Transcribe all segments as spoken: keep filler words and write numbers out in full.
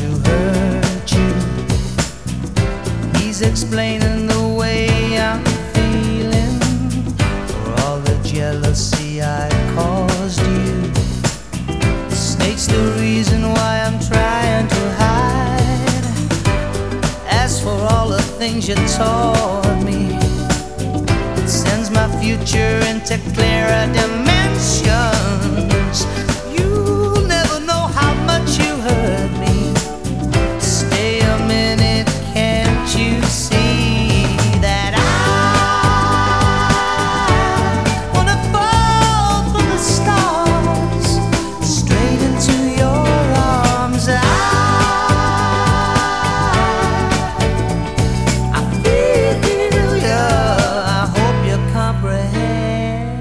to hurt you. He's explaining the way I'm feeling for all the jealousy I caused you. The snake's the reason why I'm trying to hide. As for all the things you taught me, it sends my future into clearer dimensions. You'll never know how much you hurt me. Stay a minute, can't you see that I wanna fall from the stars straight into your arms? I, I feel ya, I hope you comprehend.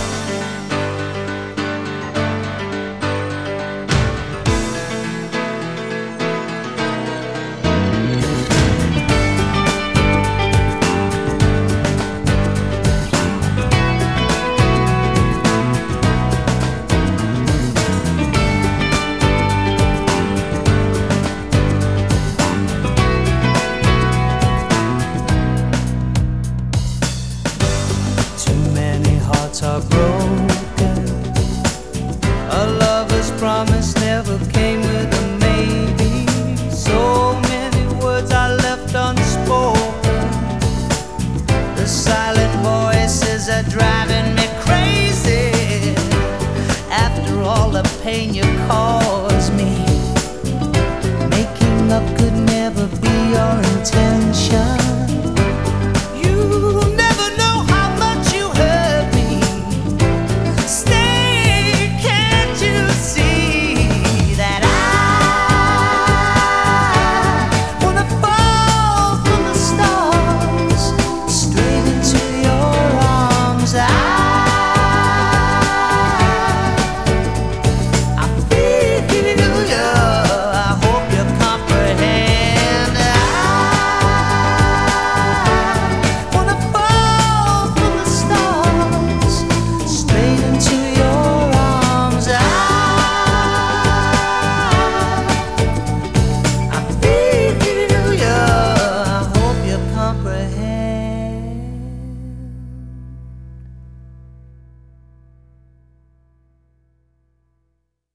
Too many hearts are broken. A lover's promise never came with a maybe. So many words are left unspoken. The silent voices are driving me crazy. After all the pain you